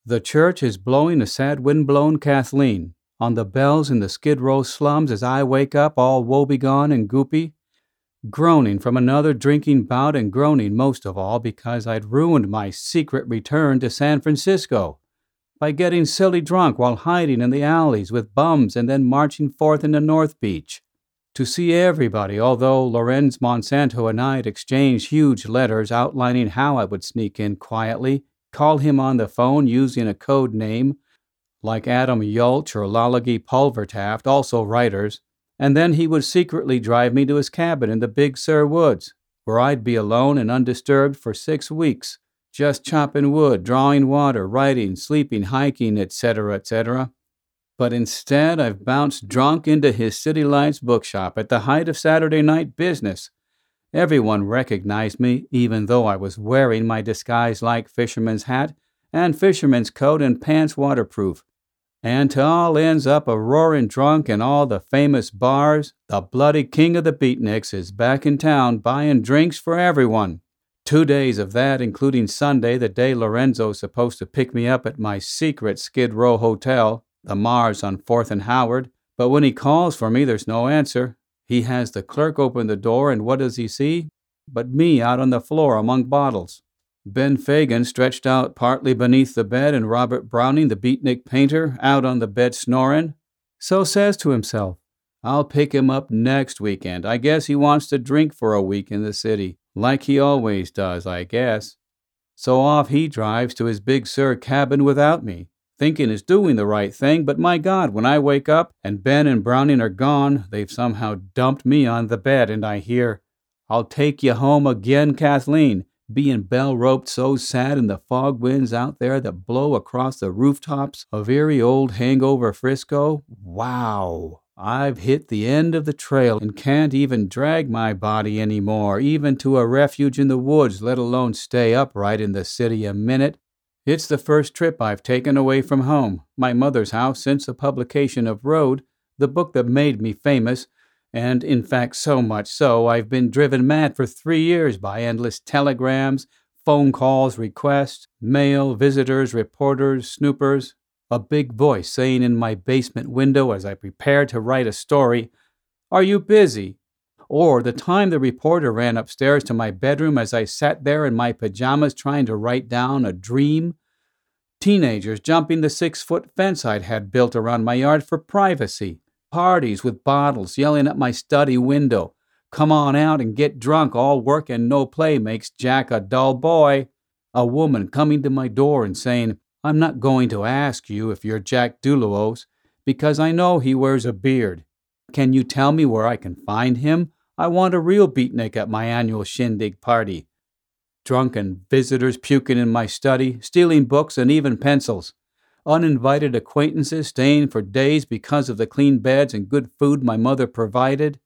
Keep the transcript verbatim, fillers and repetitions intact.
The church is blowing a sad wind-blown Kathleen on the bells in the Skid Row slums as I wake up all woebegone and goopy, groaning from another drinking bout and groaning most of all because I'd ruined my secret return to San Francisco by getting silly drunk while hiding in the alleys with bums and then marching forth into North Beach to see everybody, although Lorenz Monsanto and I had exchanged huge letters outlining how I would sneak in quietly, call him on the phone using a code name, like Adam Yulch or Lalagy Pulvertaft, also writers, and then he would secretly drive me to his cabin in the Big Sur woods, where I'd be alone and undisturbed for six weeks, just chopping wood, drawing water, writing, sleeping, hiking, et cetera, et cetera. But instead, I've bounced drunk into his City Lights bookshop at the height of Saturday night business. Everyone recognized me, even though I was wearing my disguise-like fisherman's hat and fisherman's coat and pants waterproof. And to all ends up a roaring drunk in all the famous bars, the bloody king of the beatniks is back in town buying drinks for everyone. Two days of that, including Sunday, the day Lorenzo's supposed to pick me up at my secret Skid Row hotel, the Mars on fourth and Howard, but when he calls for me, there's no answer. He has the clerk open the door, and what does he see? But me out on the floor among bottles. Ben Fagan stretched out partly beneath the bed, and Robert Browning, the beatnik painter, out on the bed snoring. So says to himself, I'll pick him up next weekend. I guess he wants to drink for a week in the city, like he always does, I guess. So off he drives to his Big Sur cabin without me, thinking is doing the right thing, but my God, when I wake up and Ben and Browning are gone, they've somehow dumped me on the bed, and I hear, I'll take you home again, Kathleen, being bell-roped so sad in the fog winds out there that blow across the rooftops of eerie old hangover Frisco. Wow! I've hit the end of the trail and can't even drag my body anymore, even to a refuge in the woods, let alone stay upright in the city a minute. It's the first trip I've taken away from home, my mother's house, since the publication of Road, the book that made me famous, and in fact so much so I've been driven mad for three years by endless telegrams, phone calls, requests, mail, visitors, reporters, snoopers, a big voice saying in my basement window as I prepared to write a story, "Are you busy?" Or the time the reporter ran upstairs to my bedroom as I sat there in my pajamas trying to write down a dream. Teenagers jumping the six-foot fence I'd had built around my yard for privacy. Parties with bottles yelling at my study window. Come on out and get drunk. All work and no play makes Jack a dull boy. A woman coming to my door and saying, I'm not going to ask you if you're Jack Dulos, because I know he wears a beard. Can you tell me where I can find him? I want a real beatnik at my annual shindig party. Drunken visitors puking in my study, stealing books and even pencils. Uninvited acquaintances staying for days because of the clean beds and good food my mother provided.